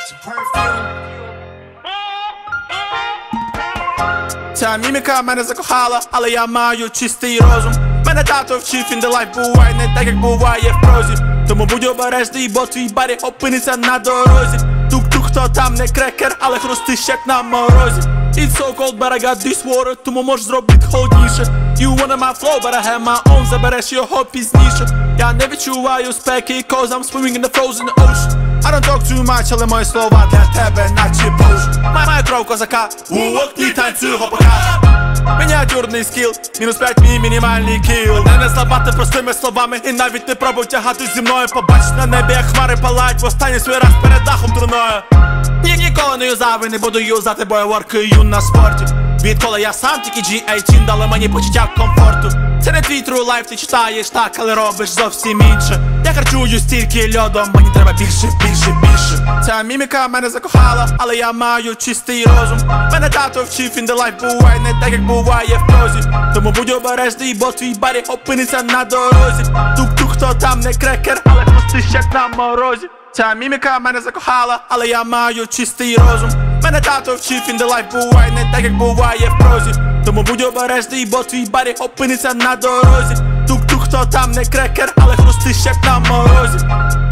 Ця міміка мене закохала, але я маю чистий розум. Мене тато вчив, in the life буває не так, як буває в прозі. Тому будь обережний, бо твій барі опиниться на дорозі. Тук-тук, хто там не крекер, але хрустиш як на морозі. It's so cold, but I got this water, тому можеш зробити холодніше. You wanna my flow, but I have my own, забереш його пізніше. Я не відчуваю спеки, cause I'm swimming in the frozen ocean. I don't talk too much, але мої слова для тебе наче поtion. Маю кров козака, у окні танцюю гопака. Мініатюрний скіл, мінус 5 мій мінімальний кіл. Не слабати простими словами і навіть не пробуй тягати зі мною. Побач на небі, як хмари палають в останній свій раз перед дахом труною. Ніколи не юзав і не буду юзати, бо я воркаю на спорті. Відколи я сам тільки G18 дали мені почуття комфорту. Це не твій true life, ти читаєш так, але робиш зовсім інше. Я харчую стільки льодом, мені треба більше, більше, більше. Ця міміка мене закохала, але я маю чистий розум. Мене тато вчив, in the life буває не так, як буває в прозі. Тому будь обережний, бо твій барі опиниться на дорозі. Тук-тук, хто там не крекер, але хрустиш як на морозі. Ця міміка мене закохала, але я маю чистий розум. Мене тато вчив, in the life буває не так, як буває в прозі. Тому будь обережний, бо твій барі опиниться на дорозі. Тук-тук, хто там не крекер, але хрустиш як на морозі.